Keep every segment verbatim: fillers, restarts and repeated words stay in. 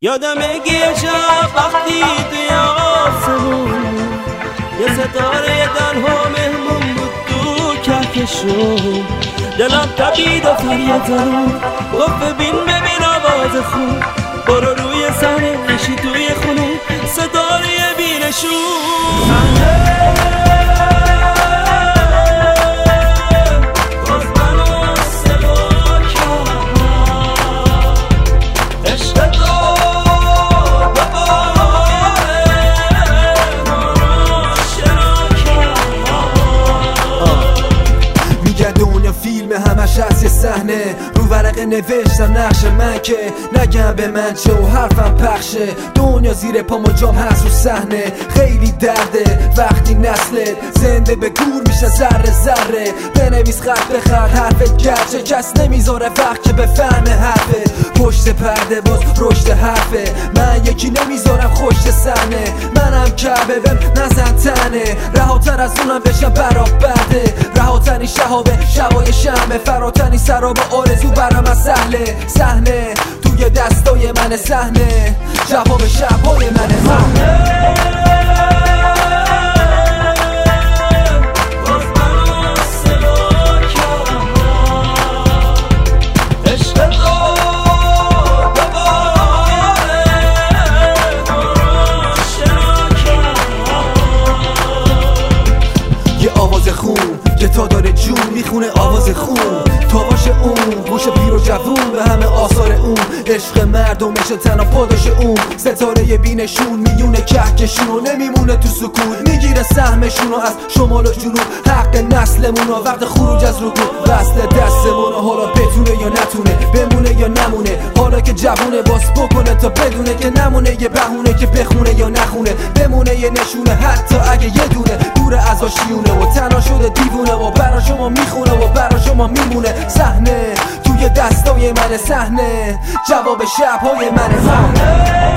یادمه یه شب وقتی توی آسمون یه ستاره تنها مهمون بود تو کهکشون، دلم تپید و فریاد زد گفت ببین ببین آواز خون، برو روی صحنه نشی توی خونه ستاره بی‌نشون. فیلم همش از یه صحنه رو ورقه نوشتم نقش من که نگم به من چه و حرفم پخشه، دنیا زیر پام و جام هست رو صحنه. خیلی درده وقتی نسلت زنده به گور میشه ذره ذره، بنویس خط به خط حرفت گرچه کس نمیذاره وقت که بفهمه حرفه، پشت پرده باز رشد حرفه. من یکی نمیذارم خوشت صحنه، منم کعبه بهم نزن تنه، رهاتر از اونم بشم برات بعده، رهاتنی شهابه شبای شمه، فراتنی سراب آرزو برام از سهله. صحنه توی دستای من صحنه، جواب شبای من صحنه. که تا داره جون میخونه آواز خون، تاواش اون گوش پیر و جوون به همه آثار اون، عشق مردمش تنها پاداش اون، ستاره بینشون میونه کهکشون و نمیمونه تو سکوت، میگیره سهمشون از شمال و جنوب، حق نسلمون و وقت خروج از رکود، وصل دستمون حالا بتونه یا نتونه، بمونه یا نمونه، حالا که جوونه باس بکنه تا بدونه که نمونه یه بهونه که بخونه یا نخونه، بمونه یه نشونه حتی اگه یه دونه دور از آشیونه و تنها شده دیوونه و برا شما میخونه و برا شما میمونه. صحنه توی دستای من صحنه، جواب شبهای من صحنه.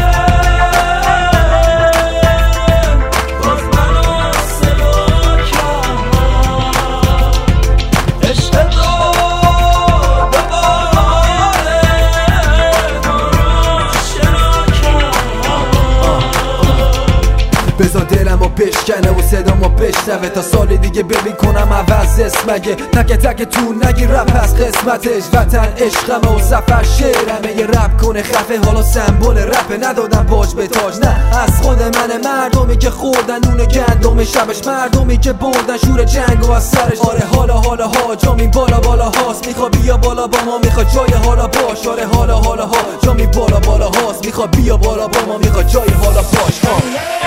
بذار دلمو بشکنه و صدامو بشنوه، تا سال دیگه ببین کنم عوض اسمگه، تک تک تو نگی رپ از قسمتش، وطن عشقمه و سفر شعرمه، یه رپ کنه خفه حالا سمبل رپه، ندادم باج به تاج نه از خود منه، مردمی که خوردن نون گندم شبش، مردمی که بردن شور جنگ و از سرش. آره حالا حالا ها جامی بالا بالا هاست، میخوا بیا بالا با ما، میخوا جای حالا باش. آره حالا حالا ها جامی بالا بالا هاست، میخوا بیا بالا با ما، میخوا جای حالا باش. ها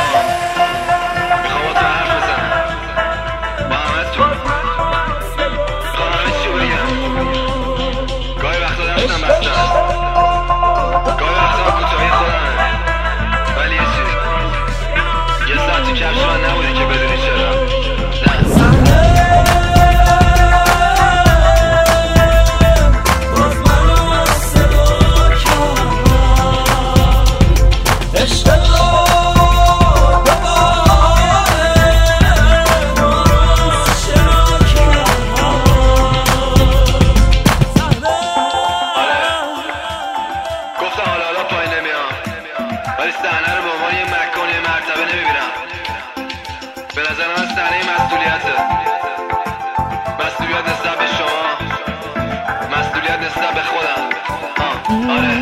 ولی صحنه رو به عنوان یه مکان یه مرتبه نمیبینم، به نظر من صحنه مسئولیته، مسئولیت نسبت به شما، مسئولیت نسبت به خودم. آره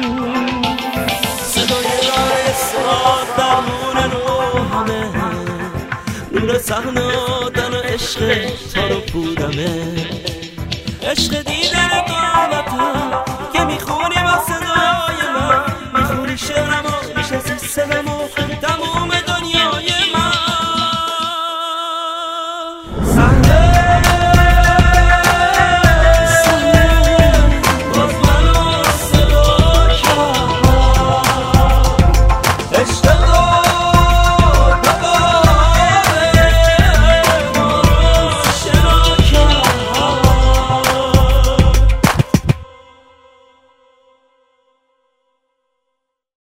صدای راه اصرار درمون روحمه، نور صحنه آدن و عشق تا رو پودمه، عشق دیدن قامتم